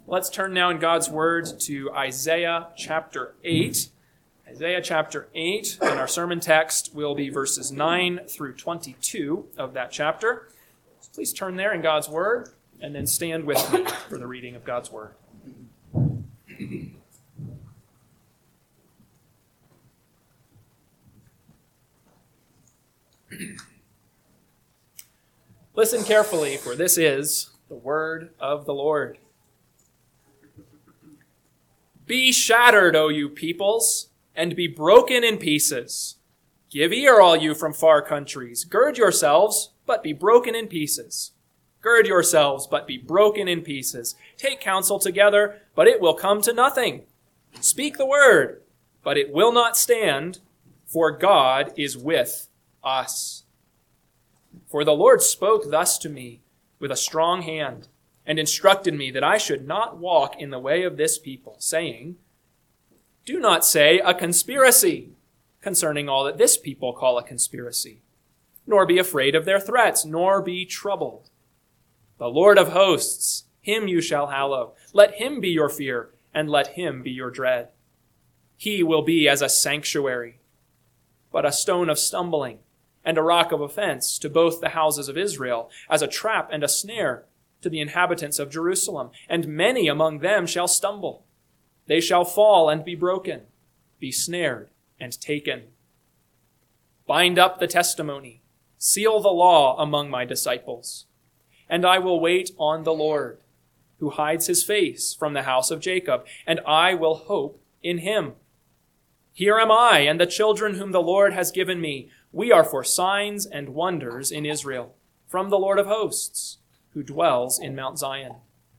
Let's turn now in God's Word to Isaiah chapter 8. Isaiah chapter 8, and our sermon text will be verses 9 through 22 of that chapter. So please turn there in God's Word, and then stand with me for the reading of God's Word. Listen carefully, for this is the word of the Lord. Be shattered, O you peoples, and be broken in pieces. Give ear, all you from far countries. Gird yourselves, but be broken in pieces. Gird yourselves, but be broken in pieces. Take counsel together, but it will come to nothing. Speak the word, but it will not stand, for God is with us. For the Lord spoke thus to me with a strong hand, and instructed me that I should not walk in the way of this people, saying, do not say a conspiracy concerning all that this people call a conspiracy, nor be afraid of their threats, nor be troubled. The Lord of hosts, him you shall hallow. Let him be your fear, and let him be your dread. He will be as a sanctuary, but a stone of stumbling, and a rock of offense to both the houses of Israel, as a trap and a snare to the inhabitants of Jerusalem. And many among them shall stumble. They shall fall and be broken, be snared and taken. Bind up the testimony, seal the law among my disciples. And I will wait on the Lord, who hides his face from the house of Jacob, and I will hope in him. Here am I and the children whom the Lord has given me. We are for signs and wonders in Israel, from the Lord of hosts, who dwells in Mount Zion.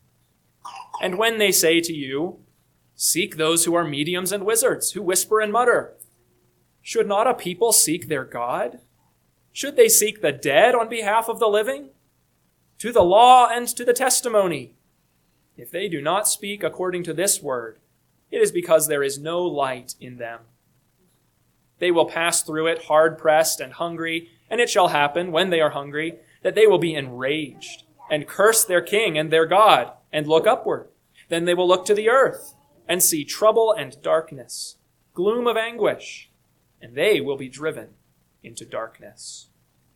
And when they say to you, seek those who are mediums and wizards, who whisper and mutter, should not a people seek their God? Should they seek the dead on behalf of the living? To the law and to the testimony. If they do not speak according to this word, it is because there is no light in them. They will pass through it hard-pressed and hungry, and it shall happen, when they are hungry, that they will be enraged, and curse their king and their God, and look upward. Then they will look to the earth, and see trouble and darkness, gloom of anguish, and they will be driven into darkness.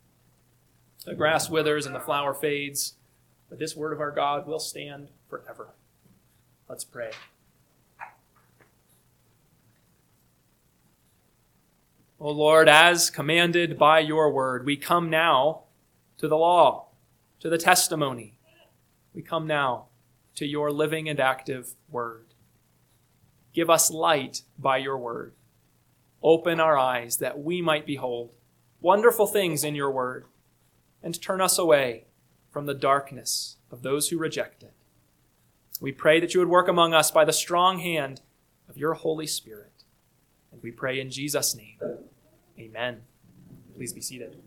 The grass withers and the flower fades, but this word of our God will stand forever. Let's pray. O Lord, as commanded by your word, we come now to the law, to the testimony. We come now to your living and active word. Give us light by your word. Open our eyes that we might behold wonderful things in your word, and turn us away from the darkness of those who reject it. We pray that you would work among us by the strong hand of your Holy Spirit. And we pray in Jesus' name. Amen. Please be seated.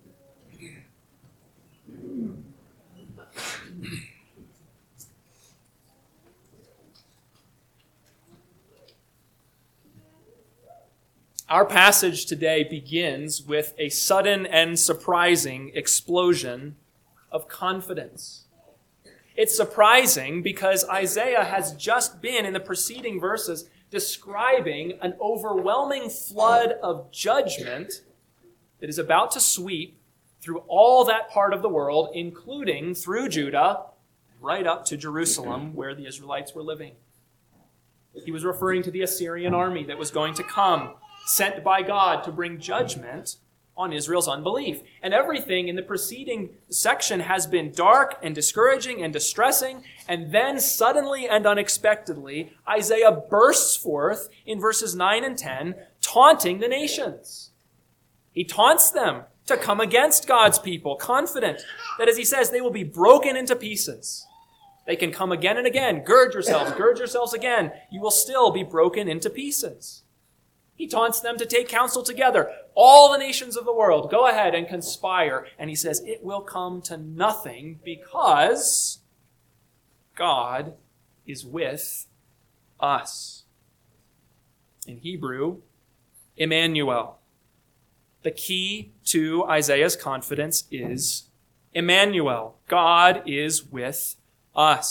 Our passage today begins with a sudden and surprising explosion of confidence. It's surprising because Isaiah has just been, in the preceding verses, describing an overwhelming flood of judgment that is about to sweep through all that part of the world, including through Judah, right up to Jerusalem, where the Israelites were living. He was referring to the Assyrian army that was going to come, sent by God to bring judgment on Israel's unbelief. And everything in the preceding section has been dark and discouraging and distressing. And then suddenly and unexpectedly, Isaiah bursts forth in verses 9 and 10, taunting the nations. He taunts them to come against God's people, confident that, as he says, they will be broken into pieces. They can come again and again. Gird yourselves again. You will still be broken into pieces. He taunts them to take counsel together. All the nations of the world, go ahead and conspire. And he says it will come to nothing because God is with us. In Hebrew, Emmanuel. The key to Isaiah's confidence is Emmanuel. God is with us.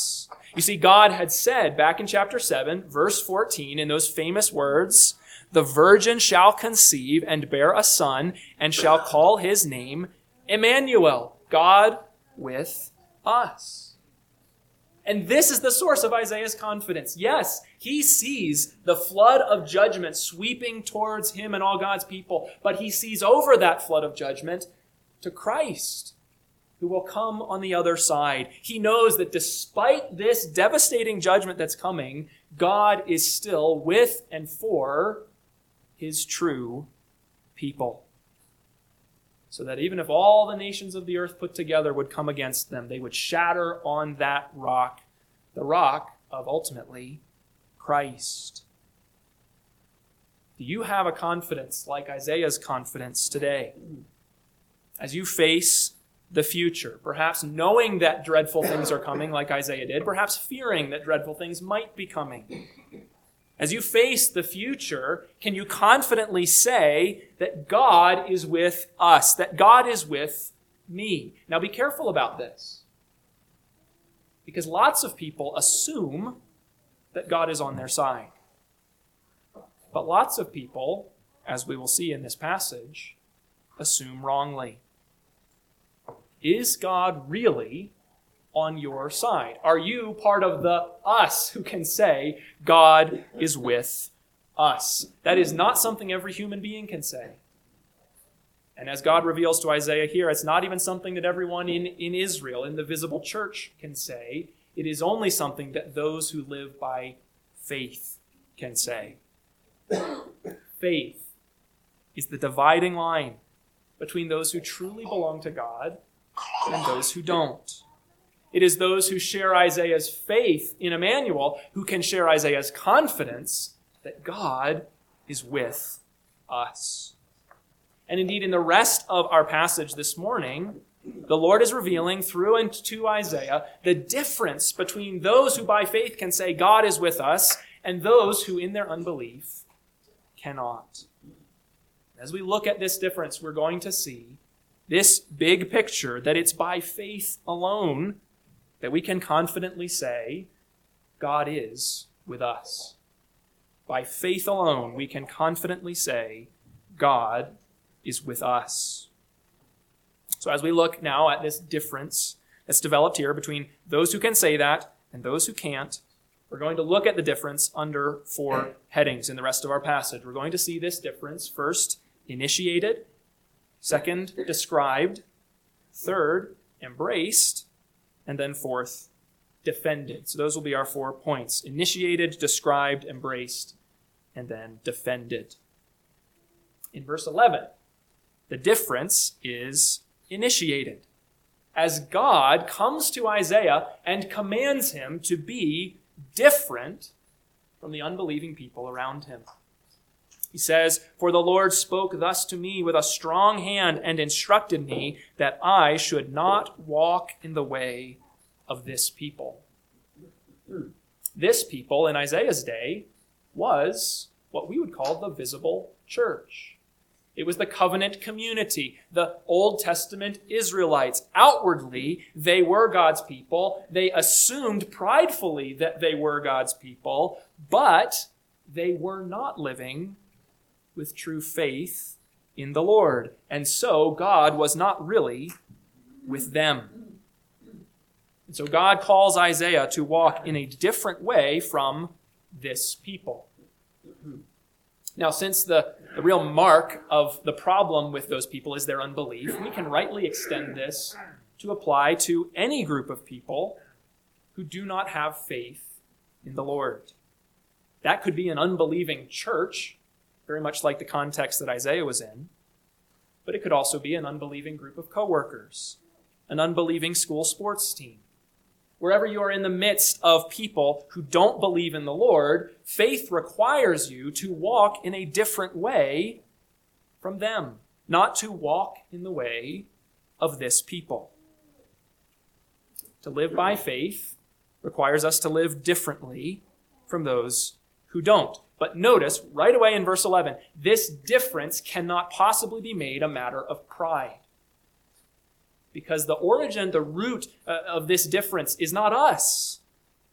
You see, God had said back in chapter 7, verse 14, in those famous words, "The virgin shall conceive and bear a son, and shall call his name Emmanuel," God with us. And this is the source of Isaiah's confidence. Yes, he sees the flood of judgment sweeping towards him and all God's people, but he sees over that flood of judgment to Christ, who will come on the other side. He knows that despite this devastating judgment that's coming, God is still with and for his true people. So that even if all the nations of the earth put together would come against them, they would shatter on that rock, the rock of ultimately Christ. Do you have a confidence like Isaiah's confidence today? As you face the future, perhaps knowing that dreadful things are coming like Isaiah did, perhaps fearing that dreadful things might be coming. As you face the future, can you confidently say that God is with us, that God is with me? Now be careful about this, because lots of people assume that God is on their side. But lots of people, as we will see in this passage, assume wrongly. Is God really on your side? Are you part of the us who can say, God is with us? That is not something every human being can say. And as God reveals to Isaiah here, it's not even something that everyone in Israel, in the visible church, can say. It is only something that those who live by faith can say. Faith is the dividing line between those who truly belong to God and those who don't. It is those who share Isaiah's faith in Emmanuel who can share Isaiah's confidence that God is with us. And indeed, in the rest of our passage this morning, the Lord is revealing through and to Isaiah the difference between those who by faith can say God is with us and those who in their unbelief cannot. As we look at this difference, we're going to see this big picture that it's by faith alone that we can confidently say God is with us. By faith alone, we can confidently say God is with us. So as we look now at this difference that's developed here between those who can say that and those who can't, we're going to look at the difference under 4 headings in the rest of our passage. We're going to see this difference first, initiated; second, described; third, embraced; and then fourth, defended. So those will be our 4 points: initiated, described, embraced, and then defended. In verse 11, the difference is initiated, as God comes to Isaiah and commands him to be different from the unbelieving people around him. He says, "For the Lord spoke thus to me with a strong hand and instructed me that I should not walk in the way of this people." This people in Isaiah's day was what we would call the visible church. It was the covenant community, the Old Testament Israelites. Outwardly, they were God's people. They assumed pridefully that they were God's people, but they were not living with true faith in the Lord. And so God was not really with them. And so God calls Isaiah to walk in a different way from this people. Now, since the real mark of the problem with those people is their unbelief, we can rightly extend this to apply to any group of people who do not have faith in the Lord. That could be an unbelieving church, very much like the context that Isaiah was in, but it could also be an unbelieving group of coworkers, an unbelieving school sports team. Wherever you are in the midst of people who don't believe in the Lord, faith requires you to walk in a different way from them, not to walk in the way of this people. To live by faith requires us to live differently from those who don't. But notice right away in verse 11, this difference cannot possibly be made a matter of pride. Because the origin, the root of this difference is not us.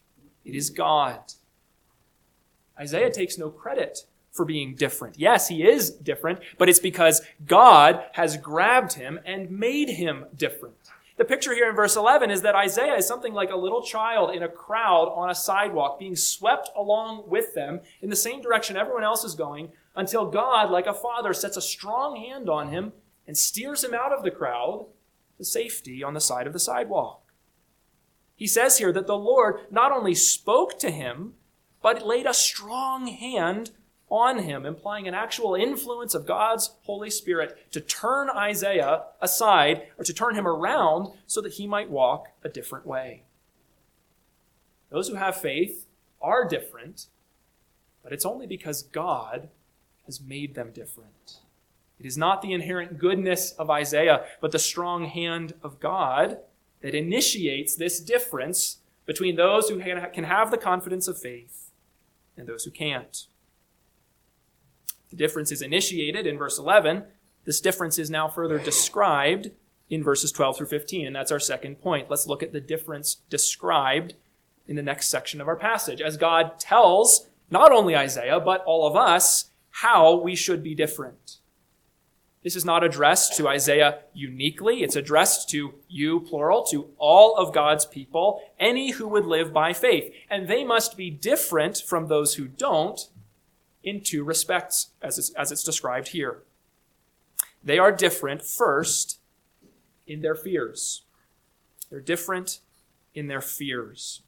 It is God. Isaiah takes no credit for being different. Yes, he is different, but it's because God has grabbed him and made him different. The picture here in verse 11 is that Isaiah is something like a little child in a crowd on a sidewalk, being swept along with them in the same direction everyone else is going, until God, like a father, sets a strong hand on him and steers him out of the crowd to safety on the side of the sidewalk. He says here that the Lord not only spoke to him, but laid a strong hand on him, implying an actual influence of God's Holy Spirit to turn Isaiah aside, or to turn him around so that he might walk a different way. Those who have faith are different, but it's only because God has made them different. It is not the inherent goodness of Isaiah, but the strong hand of God that initiates this difference between those who can have the confidence of faith and those who can't. The difference is initiated in verse 11. This difference is now further described in verses 12 through 15, and that's our second point. Let's look at the difference described in the next section of our passage, as God tells not only Isaiah, but all of us, how we should be different. This is not addressed to Isaiah uniquely. It's addressed to you, plural, to all of God's people, any who would live by faith. And they must be different from those who don't in two respects, as it's described here. They are different, first, in their fears. They're different in their fears.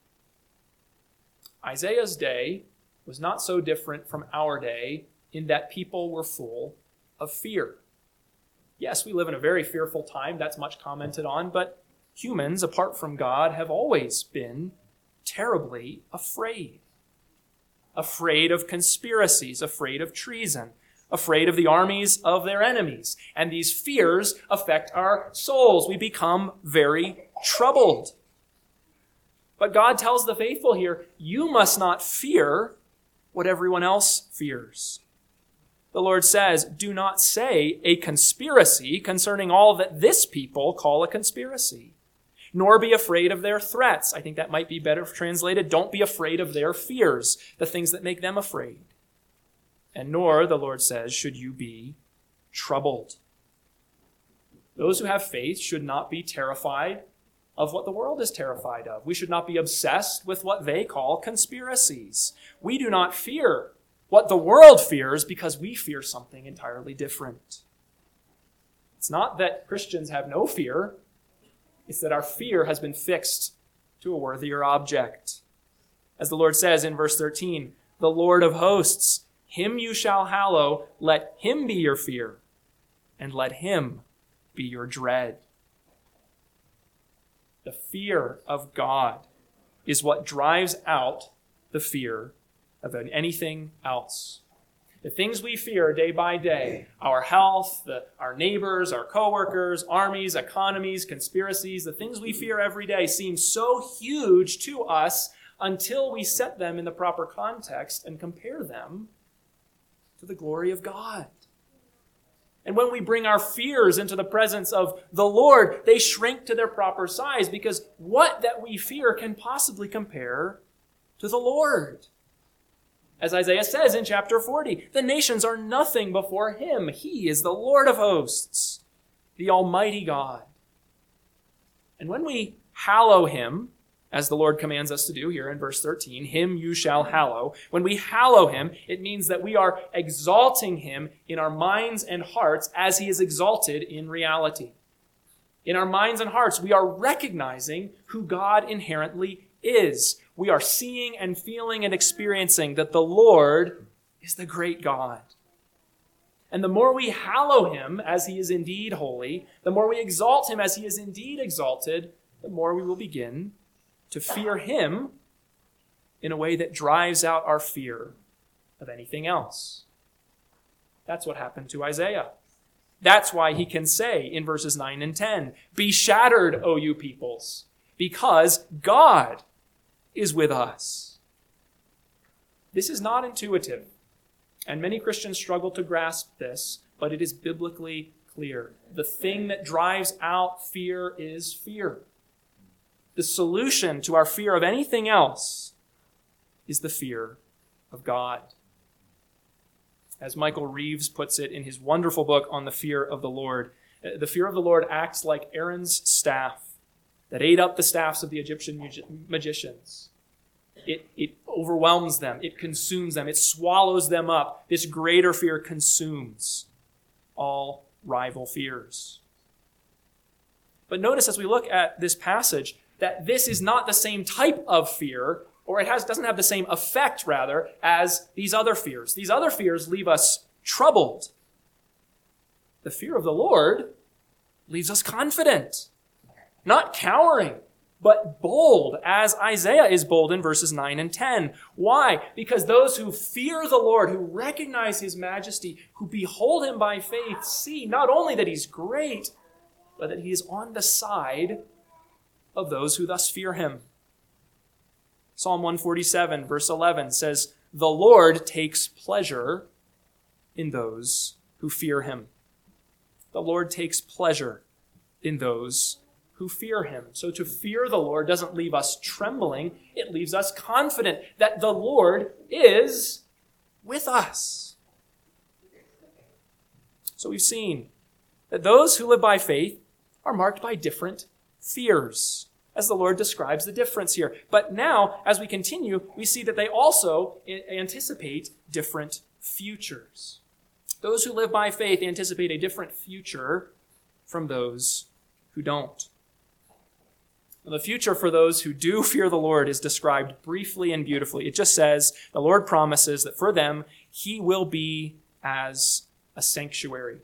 Isaiah's day was not so different from our day in that people were full of fear. Yes, we live in a very fearful time. That's much commented on, but humans, apart from God, have always been terribly afraid. Afraid of conspiracies, afraid of treason, afraid of the armies of their enemies. And these fears affect our souls. We become very troubled. But God tells the faithful here, you must not fear what everyone else fears. The Lord says, do not say a conspiracy concerning all that this people call a conspiracy, nor be afraid of their threats. I think that might be better translated. Don't be afraid of their fears, the things that make them afraid. And nor, the Lord says, should you be troubled. Those who have faith should not be terrified of what the world is terrified of. We should not be obsessed with what they call conspiracies. We do not fear what the world fears because we fear something entirely different. It's not that Christians have no fear. It's that our fear has been fixed to a worthier object. As the Lord says in verse 13, the Lord of hosts, him you shall hallow, let him be your fear, and let him be your dread. The fear of God is what drives out the fear of anything else. The things we fear day by day, our health, our neighbors, our coworkers, armies, economies, conspiracies, the things we fear every day seem so huge to us until we set them in the proper context and compare them to the glory of God. And when we bring our fears into the presence of the Lord, they shrink to their proper size, because what that we fear can possibly compare to the Lord? As Isaiah says in chapter 40, the nations are nothing before him. He is the Lord of hosts, the Almighty God. And when we hallow him, as the Lord commands us to do here in verse 13, him you shall hallow. When we hallow him, it means that we are exalting him in our minds and hearts as he is exalted in reality. In our minds and hearts, we are recognizing who God inherently is. We are seeing and feeling and experiencing that the Lord is the great God. And the more we hallow him as he is indeed holy, the more we exalt him as he is indeed exalted, the more we will begin to fear him in a way that drives out our fear of anything else. That's what happened to Isaiah. That's why he can say in verses 9 and 10, be shattered, O you peoples, because God is with us. This is not intuitive, and many Christians struggle to grasp this, but it is biblically clear. The thing that drives out fear is fear. The solution to our fear of anything else is the fear of God. As Michael Reeves puts it in his wonderful book on the fear of the Lord acts like Aaron's staff that ate up the staffs of the Egyptian magicians. It overwhelms them. It consumes them. It swallows them up. This greater fear consumes all rival fears. But notice as we look at this passage that this is not the same type of fear, or doesn't have the same effect, rather, as these other fears. These other fears leave us troubled. The fear of the Lord leaves us confident, not cowering, but bold, as Isaiah is bold in verses 9 and 10. Why? Because those who fear the Lord, who recognize his majesty, who behold him by faith, see not only that he's great, but that he is on the side of those who thus fear him. Psalm 147, verse 11 says, "The Lord takes pleasure in those who fear him." The Lord takes pleasure in those who fear him. So to fear the Lord doesn't leave us trembling. It leaves us confident that the Lord is with us. So we've seen that those who live by faith are marked by different fears, as the Lord describes the difference here. But now, as we continue, we see that they also anticipate different futures. Those who live by faith anticipate a different future from those who don't. The future for those who do fear the Lord is described briefly and beautifully. It just says, the Lord promises that for them, he will be as a sanctuary.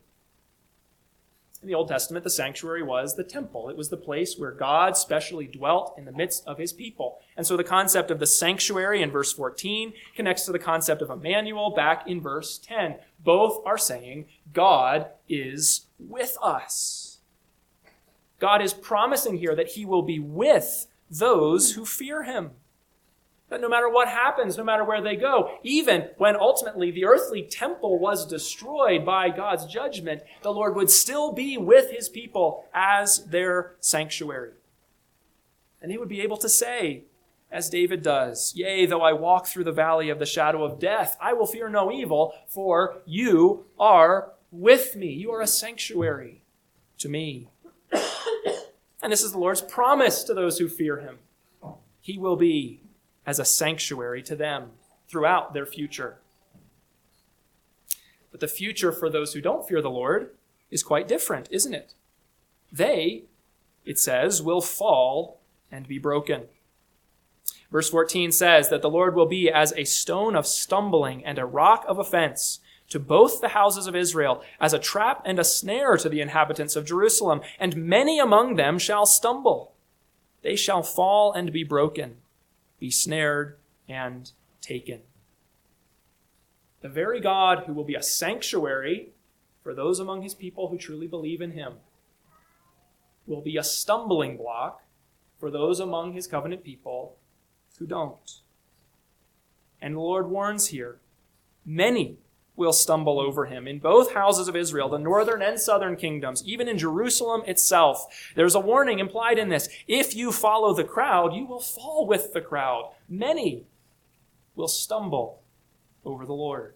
In the Old Testament, the sanctuary was the temple. It was the place where God specially dwelt in the midst of his people. And so the concept of the sanctuary in verse 14 connects to the concept of Emmanuel back in verse 10. Both are saying God is with us. God is promising here that he will be with those who fear him. That no matter what happens, no matter where they go, even when ultimately the earthly temple was destroyed by God's judgment, the Lord would still be with his people as their sanctuary. And they would be able to say, as David does, "Yea, though I walk through the valley of the shadow of death, I will fear no evil, for you are with me." You are a sanctuary to me. And this is the Lord's promise to those who fear him. He will be as a sanctuary to them throughout their future. But the future for those who don't fear the Lord is quite different, isn't it? They, it says, will fall and be broken. Verse 14 says that the Lord will be as a stone of stumbling and a rock of offense to both the houses of Israel, as a trap and a snare to the inhabitants of Jerusalem, and many among them shall stumble. They shall fall and be broken, be snared and taken. The very God who will be a sanctuary for those among his people who truly believe in him will be a stumbling block for those among his covenant people who don't. And the Lord warns here, many will stumble over him in both houses of Israel, the northern and southern kingdoms, even in Jerusalem itself. There's a warning implied in this. If you follow the crowd, you will fall with the crowd. Many will stumble over the Lord.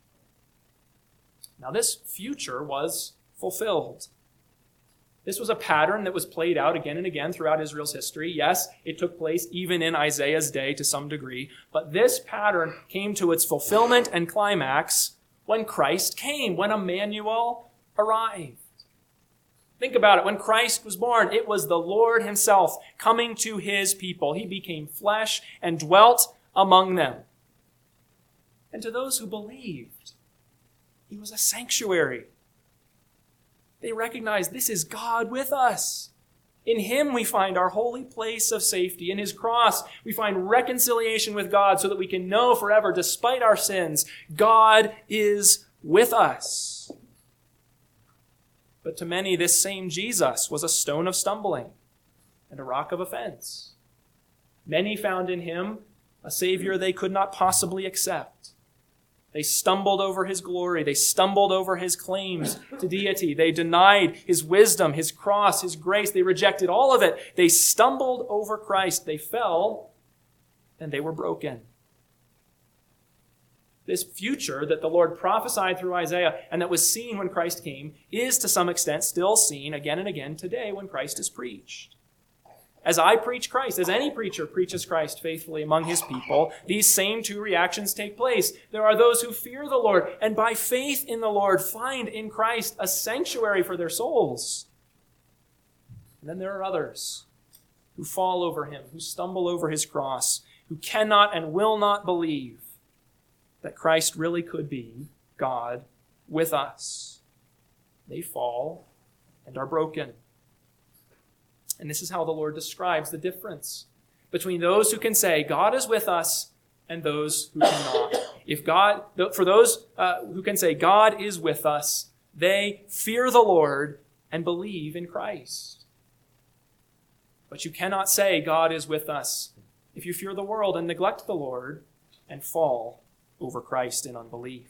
Now, this future was fulfilled. This was a pattern that was played out again and again throughout Israel's history. Yes, it took place even in Isaiah's day to some degree, but this pattern came to its fulfillment and climax when Christ came, when Emmanuel arrived. Think about it. When Christ was born, it was the Lord himself coming to his people. He became flesh and dwelt among them. And to those who believed, he was a sanctuary. They recognized this is God with us. In him we find our holy place of safety. In his cross we find reconciliation with God so that we can know forever, despite our sins, God is with us. But to many, this same Jesus was a stone of stumbling and a rock of offense. Many found in him a Savior they could not possibly accept. They stumbled over his glory. They stumbled over his claims to deity. They denied his wisdom, his cross, his grace. They rejected all of it. They stumbled over Christ. They fell and they were broken. this future that the Lord prophesied through Isaiah and that was seen when Christ came is to some extent still seen again and again today when Christ is preached. As I preach Christ, as any preacher preaches Christ faithfully among his people, these same two reactions take place. There are those who fear the Lord and by faith in the Lord find in Christ a sanctuary for their souls. And then there are others who fall over him, who stumble over his cross, who cannot and will not believe that Christ really could be God with us. They fall and are broken. And this is how the Lord describes the difference between those who can say, God is with us, and those who cannot. For those who can say, God is with us, they fear the Lord and believe in Christ. But you cannot say, God is with us, if you fear the world and neglect the Lord and fall over Christ in unbelief.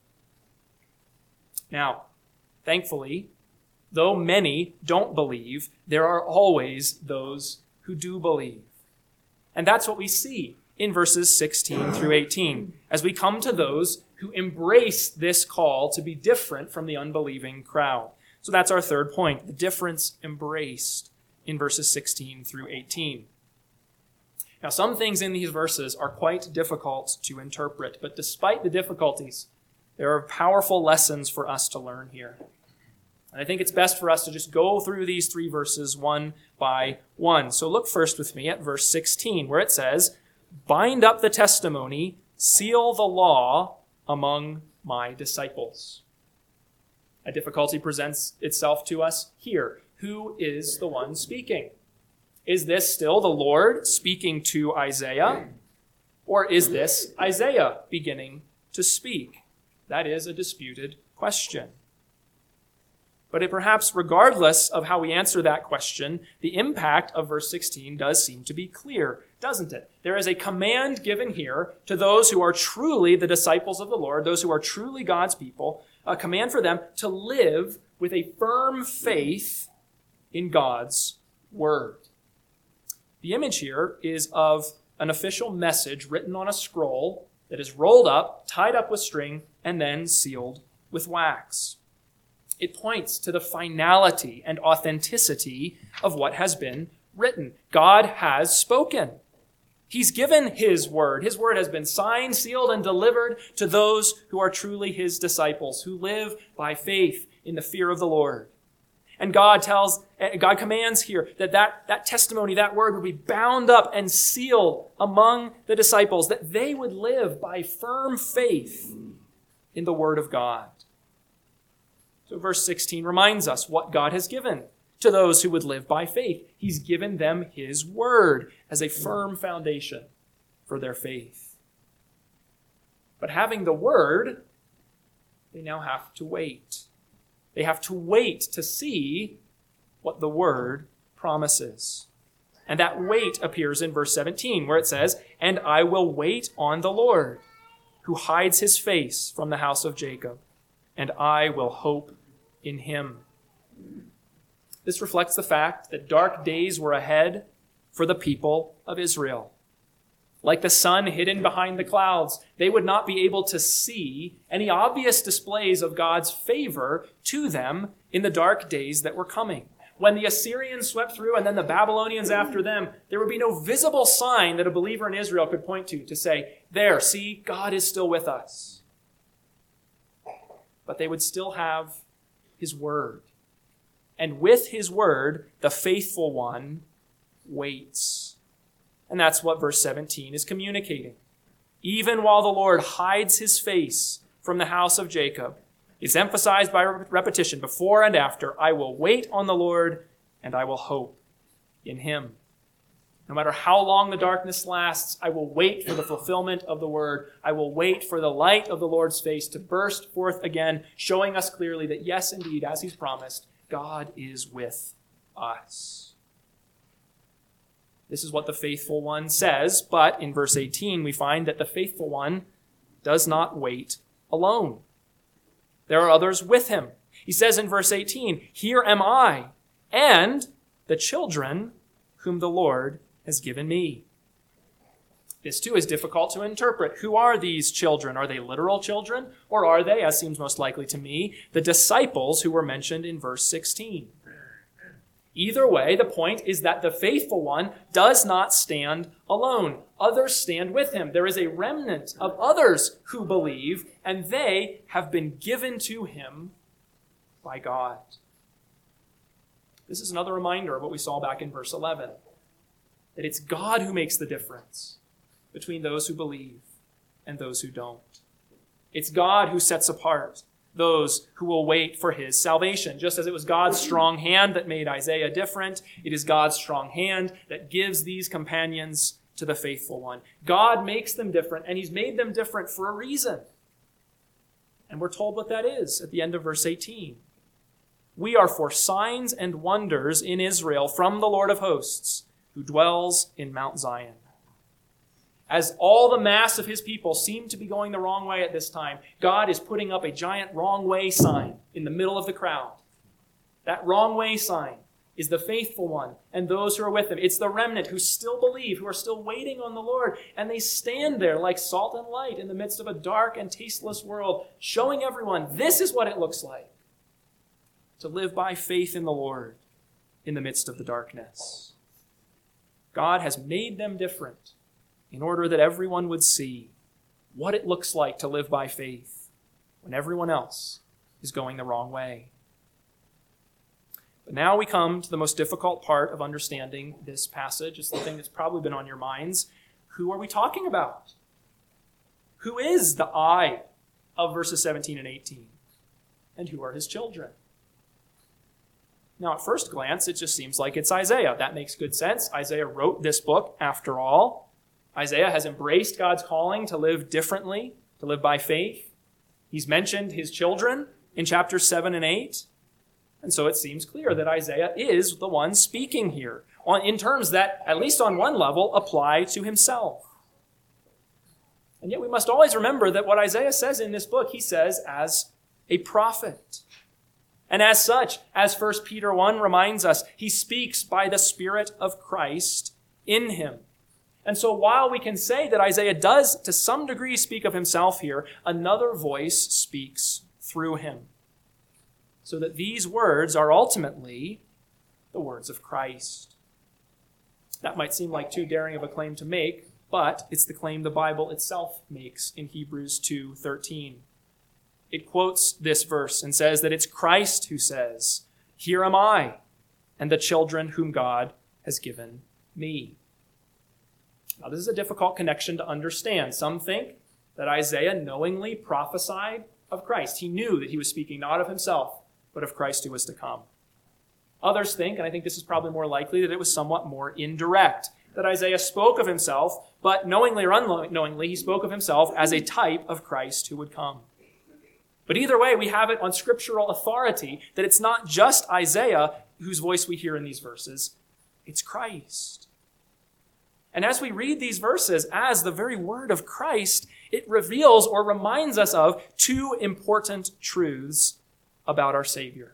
Now, thankfully, though many don't believe, there are always those who do believe. And that's what we see in verses 16 through 18, as we come to those who embrace this call to be different from the unbelieving crowd. So that's our third point, the difference embraced in verses 16 through 18. Now, some things in these verses are quite difficult to interpret, but despite the difficulties, there are powerful lessons for us to learn here. And I think it's best for us to just go through these three verses one by one. So look first with me at verse 16, where it says, "Bind up the testimony, seal the law among my disciples." A difficulty presents itself to us here. Who is the one speaking? Is this still the Lord speaking to Isaiah? Or is this Isaiah beginning to speak? That is a disputed question. But perhaps regardless of how we answer that question, the impact of verse 16 does seem to be clear, doesn't it? There is a command given here to those who are truly the disciples of the Lord, those who are truly God's people, a command for them to live with a firm faith in God's word. The image here is of an official message written on a scroll that is rolled up, tied up with string, and then sealed with wax. It points to the finality and authenticity of what has been written. God has spoken. He's given his word. His word has been signed, sealed, and delivered to those who are truly his disciples, who live by faith in the fear of the Lord. And God commands here that testimony, that word would be bound up and sealed among the disciples, that they would live by firm faith in the word of God. So verse 16 reminds us what God has given to those who would live by faith. He's given them his word as a firm foundation for their faith. But having the word, they now have to wait. They have to wait to see what the word promises. And that wait appears in verse 17, where it says, "And I will wait on the Lord, who hides his face from the house of Jacob, and I will hope in him." This reflects the fact that dark days were ahead for the people of Israel. Like the sun hidden behind the clouds, they would not be able to see any obvious displays of God's favor to them in the dark days that were coming. When the Assyrians swept through and then the Babylonians after them, there would be no visible sign that a believer in Israel could point to say, "There, see, God is still with us." But they would still have his word. And with his word, the faithful one waits. And that's what verse 17 is communicating. Even while the Lord hides his face from the house of Jacob, it's emphasized by repetition before and after, "I will wait on the Lord and I will hope in him." No matter how long the darkness lasts, I will wait for the fulfillment of the word. I will wait for the light of the Lord's face to burst forth again, showing us clearly that yes, indeed, as he's promised, God is with us. This is what the faithful one says, but in verse 18 we find that the faithful one does not wait alone. There are others with him. He says in verse 18, "Here am I, and the children whom the Lord has given me." This too is difficult to interpret. Who are these children? Are they literal children? Or are they, as seems most likely to me, the disciples who were mentioned in verse 16? Either way, the point is that the faithful one does not stand alone. Others stand with him. There is a remnant of others who believe, and they have been given to him by God. This is another reminder of what we saw back in verse 11, that it's God who makes the difference between those who believe and those who don't. It's God who sets apart those who will wait for his salvation. Just as it was God's strong hand that made Isaiah different, it is God's strong hand that gives these companions to the faithful one. God makes them different, and he's made them different for a reason. And we're told what that is at the end of verse 18. We are for signs and wonders in Israel from the Lord of hosts, who dwells in Mount Zion. As all the mass of his people seem to be going the wrong way at this time, God is putting up a giant wrong way sign in the middle of the crowd. That wrong way sign is the faithful one and those who are with him. It's the remnant who still believe, who are still waiting on the Lord. And they stand there like salt and light in the midst of a dark and tasteless world, showing everyone this is what it looks like to live by faith in the Lord in the midst of the darkness. God has made them different in order that everyone would see what it looks like to live by faith when everyone else is going the wrong way. But now we come to the most difficult part of understanding this passage. It's the thing that's probably been on your minds. Who are we talking about? Who is the I of verses 17 and 18? And who are his children? Now, at first glance, it just seems like it's Isaiah. That makes good sense. Isaiah wrote this book, after all. Isaiah has embraced God's calling to live differently, to live by faith. He's mentioned his children in chapters 7 and 8. And so it seems clear that Isaiah is the one speaking here in terms that, at least on one level, apply to himself. And yet we must always remember that what Isaiah says in this book, he says as a prophet. And as such, as 1 Peter 1 reminds us, he speaks by the Spirit of Christ in him. And so while we can say that Isaiah does to some degree speak of himself here, another voice speaks through him. So that these words are ultimately the words of Christ. That might seem like too daring of a claim to make, but it's the claim the Bible itself makes in Hebrews 2:13. It quotes this verse and says that it's Christ who says, "Here am I, and the children whom God has given me." Now, this is a difficult connection to understand. Some think that Isaiah knowingly prophesied of Christ. He knew that he was speaking not of himself, but of Christ who was to come. Others think, and I think this is probably more likely, that it was somewhat more indirect, that Isaiah spoke of himself, but knowingly or unknowingly, he spoke of himself as a type of Christ who would come. But either way, we have it on scriptural authority that it's not just Isaiah whose voice we hear in these verses, it's Christ. And as we read these verses as the very word of Christ, it reveals or reminds us of two important truths about our Savior.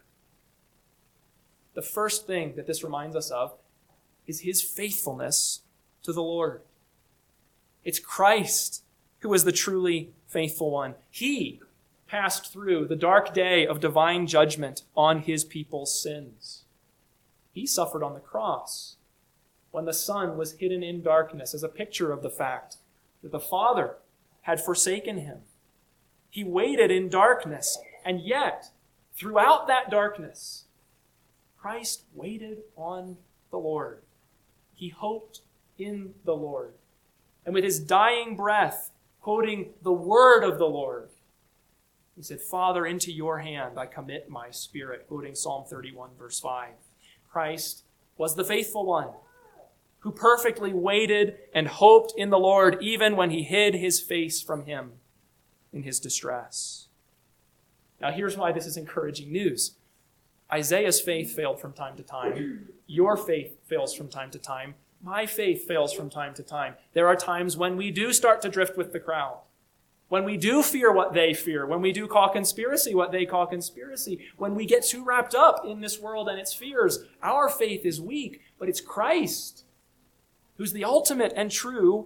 The first thing that this reminds us of is his faithfulness to the Lord. It's Christ who is the truly faithful one. He passed through the dark day of divine judgment on his people's sins. He suffered on the cross when the Son was hidden in darkness as a picture of the fact that the Father had forsaken him. He waited in darkness, and yet, throughout that darkness, Christ waited on the Lord. He hoped in the Lord. And with his dying breath, quoting the word of the Lord, he said, "Father, into your hand I commit my spirit," quoting Psalm 31, verse 5. Christ was the faithful one who perfectly waited and hoped in the Lord even when he hid his face from him in his distress. Now here's why this is encouraging news. Isaiah's faith failed from time to time. Your faith fails from time to time. My faith fails from time to time. There are times when we do start to drift with the crowd. When we do fear what they fear. When we do call conspiracy what they call conspiracy. When we get too wrapped up in this world and its fears. Our faith is weak, but it's Christ who's the ultimate and true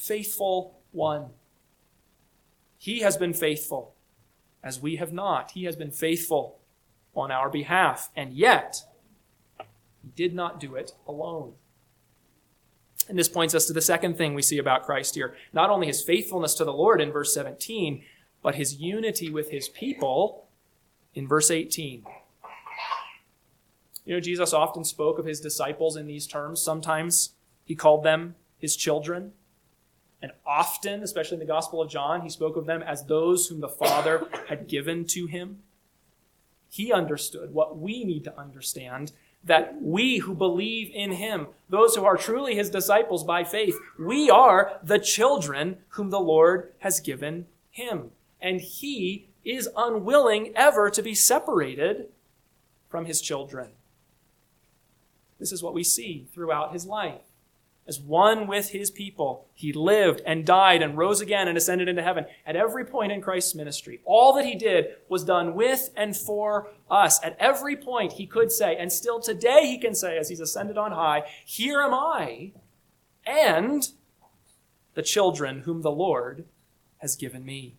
faithful one. He has been faithful, as we have not. He has been faithful on our behalf, and yet he did not do it alone. And this points us to the second thing we see about Christ here. Not only his faithfulness to the Lord in verse 17, but his unity with his people in verse 18. You know, Jesus often spoke of his disciples in these terms. Sometimes he called them his children. And often, especially in the Gospel of John, he spoke of them as those whom the Father had given to him. He understood what we need to understand, that we who believe in him, those who are truly his disciples by faith, we are the children whom the Lord has given him. And he is unwilling ever to be separated from his children. This is what we see throughout his life. As one with his people, he lived and died and rose again and ascended into heaven. At every point in Christ's ministry, all that he did was done with and for us. At every point he could say, and still today he can say as he's ascended on high, here am I and the children whom the Lord has given me.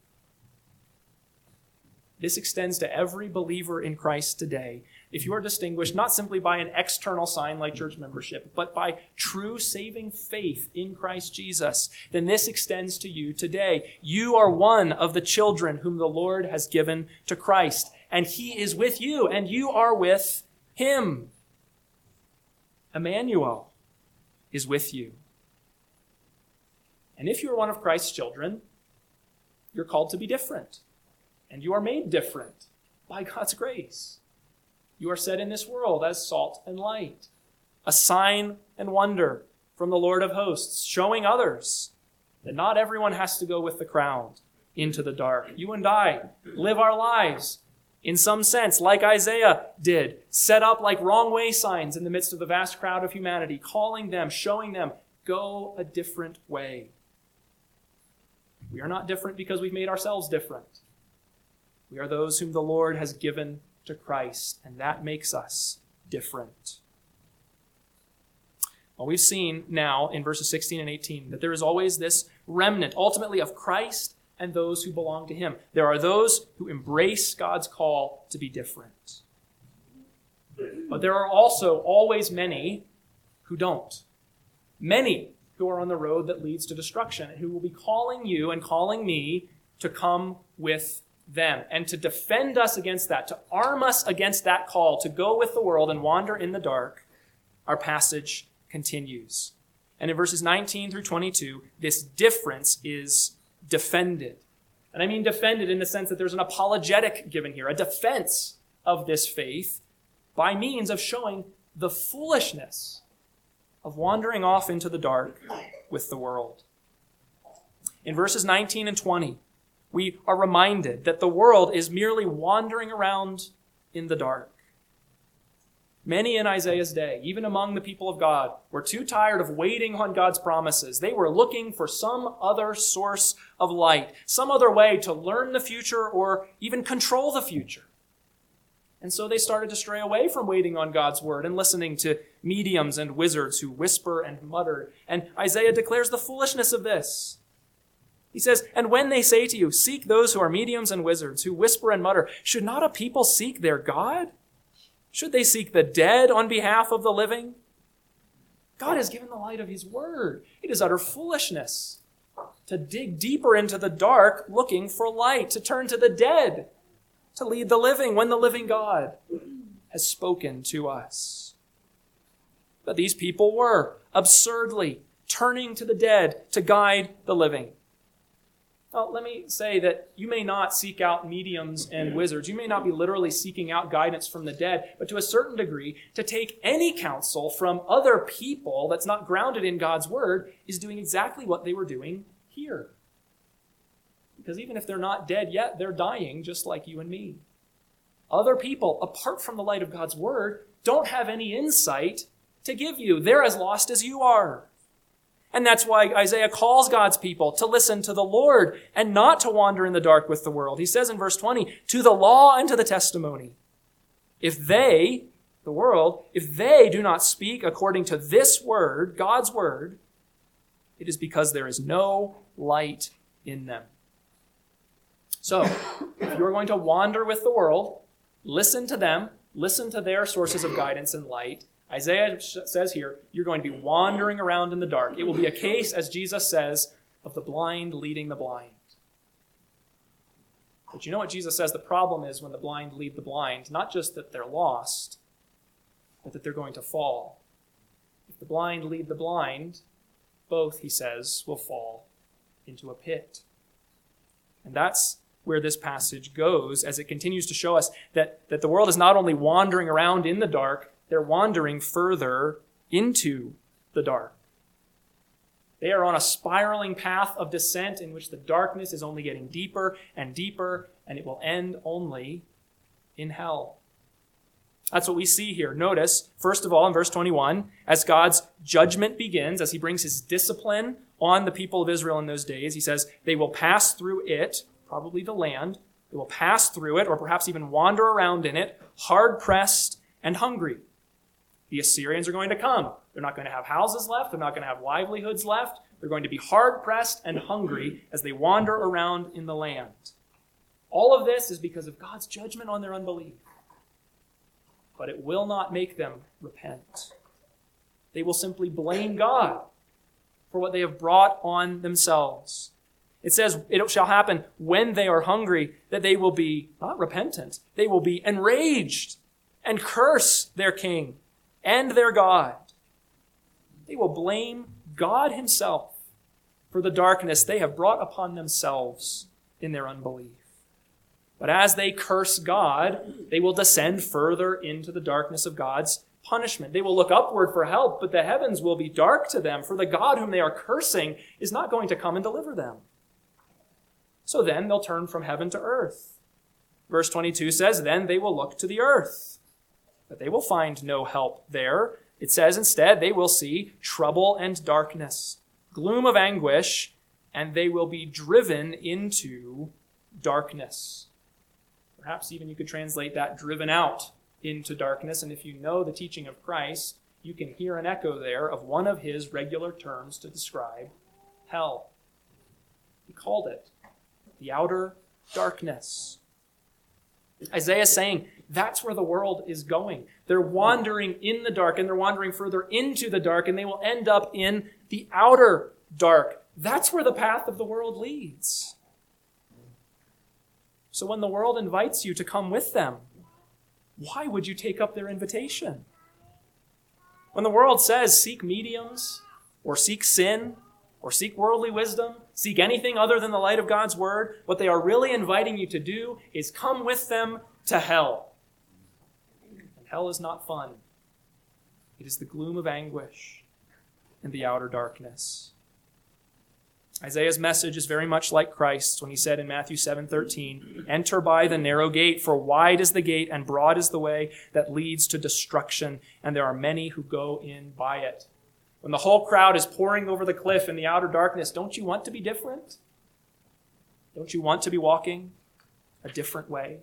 This extends to every believer in Christ today. If you are distinguished not simply by an external sign like church membership, but by true saving faith in Christ Jesus, then this extends to you today. You are one of the children whom the Lord has given to Christ, and he is with you, and you are with him. Emmanuel is with you. And if you are one of Christ's children, you're called to be different. And you are made different by God's grace. You are set in this world as salt and light, a sign and wonder from the Lord of hosts, showing others that not everyone has to go with the crowd into the dark. You and I live our lives, in some sense, like Isaiah did, set up like wrong way signs in the midst of the vast crowd of humanity, calling them, showing them, go a different way. We are not different because we've made ourselves different. We are those whom the Lord has given to Christ, and that makes us different. Well, we've seen now in verses 16 and 18 that there is always this remnant, ultimately of Christ and those who belong to him. There are those who embrace God's call to be different. But there are also always many who don't. Many who are on the road that leads to destruction, and who will be calling you and calling me to come with them and to defend us against that, to arm us against that call to go with the world and wander in the dark. Our passage continues. And in verses 19 through 22, this difference is defended. And I mean defended in the sense that there's an apologetic given here, a defense of this faith by means of showing the foolishness of wandering off into the dark with the world. In verses 19 and 20, we are reminded that the world is merely wandering around in the dark. Many in Isaiah's day, even among the people of God, were too tired of waiting on God's promises. They were looking for some other source of light, some other way to learn the future or even control the future. And so they started to stray away from waiting on God's word and listening to mediums and wizards who whisper and mutter. And Isaiah declares the foolishness of this. He says, and when they say to you, seek those who are mediums and wizards, who whisper and mutter, should not a people seek their God? Should they seek the dead on behalf of the living? God has given the light of his word. It is utter foolishness to dig deeper into the dark looking for light, to turn to the dead, to lead the living when the living God has spoken to us. But these people were absurdly turning to the dead to guide the living. Well, let me say that you may not seek out mediums and wizards. You may not be literally seeking out guidance from the dead, but to a certain degree, to take any counsel from other people that's not grounded in God's word is doing exactly what they were doing here. Because even if they're not dead yet, they're dying just like you and me. Other people, apart from the light of God's word, don't have any insight to give you. They're as lost as you are. And that's why Isaiah calls God's people to listen to the Lord and not to wander in the dark with the world. He says in verse 20, to the law and to the testimony. If they, the world, if they do not speak according to this word, God's word, It is because there is no light in them. So, if you're going to wander with the world, listen to them, listen to their sources of guidance and light. Isaiah says here, you're going to be wandering around in the dark. It will be a case, as Jesus says, of the blind leading the blind. But you know what Jesus says the problem is when the blind lead the blind? Not just that they're lost, but that they're going to fall. If the blind lead the blind, both, he says, will fall into a pit. And that's where this passage goes as it continues to show us that the world is not only wandering around in the dark, they're wandering further into the dark. They are on a spiraling path of descent in which the darkness is only getting deeper and deeper, and it will end only in hell. That's what we see here. Notice, first of all, in verse 21, as God's judgment begins, as he brings his discipline on the people of Israel in those days, he says, they will pass through it, probably the land. They will pass through it, or perhaps even wander around in it, hard-pressed and hungry. The Assyrians are going to come. They're not going to have houses left. They're not going to have livelihoods left. They're going to be hard-pressed and hungry as they wander around in the land. All of this is because of God's judgment on their unbelief. But it will not make them repent. They will simply blame God for what they have brought on themselves. It says it shall happen when they are hungry that they will be not repentant. They will be enraged and curse their king and their God. They will blame God himself for the darkness they have brought upon themselves in their unbelief. But as they curse God, they will descend further into the darkness of God's punishment. They will look upward for help, but the heavens will be dark to them, for the God whom they are cursing is not going to come and deliver them. So then they'll turn from heaven to earth. Verse 22 says, then they will look to the earth. But they will find no help there. It says instead they will see trouble and darkness, gloom of anguish, and they will be driven into darkness. Perhaps even you could translate that driven out into darkness. And if you know the teaching of Christ, you can hear an echo there of one of his regular terms to describe hell. He called it the outer darkness. Isaiah is saying that's where the world is going. They're wandering in the dark, and they're wandering further into the dark, and they will end up in the outer dark. That's where the path of the world leads. So when the world invites you to come with them, why would you take up their invitation? When the world says seek mediums, or seek sin, or seek worldly wisdom, seek anything other than the light of God's word, what they are really inviting you to do is come with them to hell. And hell is not fun. It is the gloom of anguish and the outer darkness. Isaiah's message is very much like Christ's when he said in Matthew 7:13, enter by the narrow gate, for wide is the gate and broad is the way that leads to destruction, and there are many who go in by it. When the whole crowd is pouring over the cliff in the outer darkness, don't you want to be different? Don't you want to be walking a different way?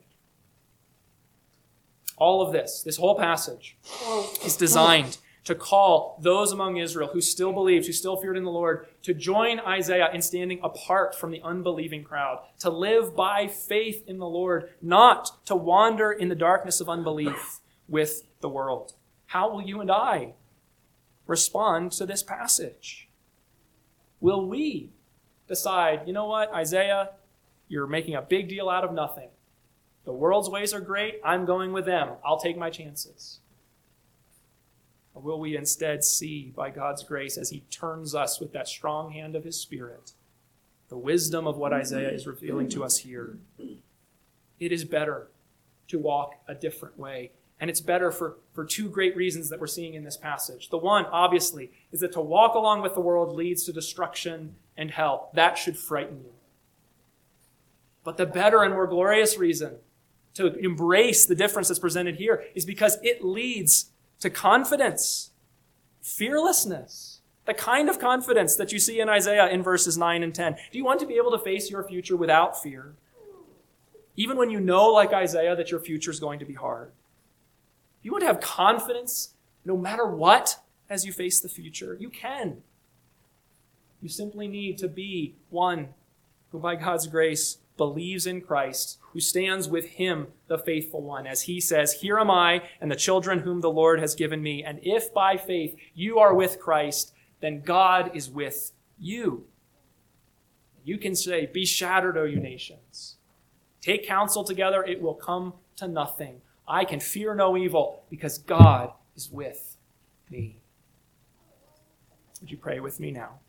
All of this whole passage, is designed to call those among Israel who still believed, who still feared in the Lord, to join Isaiah in standing apart from the unbelieving crowd, to live by faith in the Lord, not to wander in the darkness of unbelief with the world. How will you and I respond to this passage? Will we decide, you know what, Isaiah, you're making a big deal out of nothing. The world's ways are great. I'm going with them. I'll take my chances. Or will we instead see, by God's grace, as he turns us with that strong hand of his Spirit, the wisdom of what Isaiah is revealing to us here? It is better to walk a different way. And it's better for two great reasons that we're seeing in this passage. The one, obviously, is that to walk along with the world leads to destruction and hell. That should frighten you. But the better and more glorious reason to embrace the difference that's presented here is because it leads to confidence, fearlessness, the kind of confidence that you see in Isaiah in verses 9 and 10. Do you want to be able to face your future without fear? Even when you know, like Isaiah, that your future is going to be hard. Do you want to have confidence no matter what as you face the future? You can. You simply need to be one who by God's grace believes in Christ, who stands with him, the faithful one, as he says, "Here am I and the children whom the Lord has given me. And if by faith you are with Christ, then God is with you." You can say, "Be shattered, O you nations. Take counsel together, it will come to nothing. I can fear no evil because God is with me." Would you pray with me now?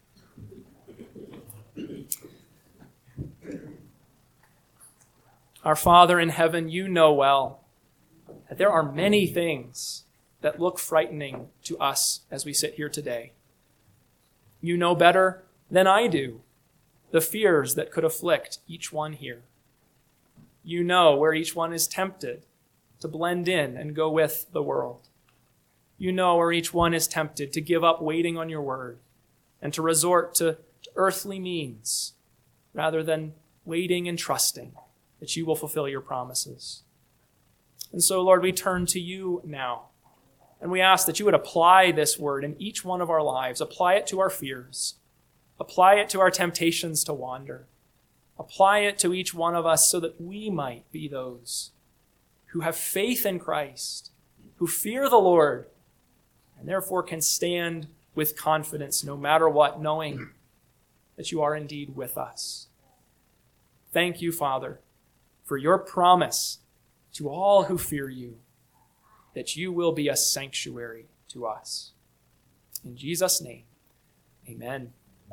Our Father in heaven, you know well that there are many things that look frightening to us as we sit here today. You know better than I do the fears that could afflict each one here. You know where each one is tempted to blend in and go with the world. You know where each one is tempted to give up waiting on your word and to resort to earthly means rather than waiting and trusting that you will fulfill your promises. And so, Lord, we turn to you now, and we ask that you would apply this word in each one of our lives. Apply it to our fears. Apply it to our temptations to wander. Apply it to each one of us so that we might be those who have faith in Christ, who fear the Lord, and therefore can stand with confidence no matter what, knowing that you are indeed with us. Thank you, Father, for your promise to all who fear you, that you will be a sanctuary to us. In Jesus' name, amen.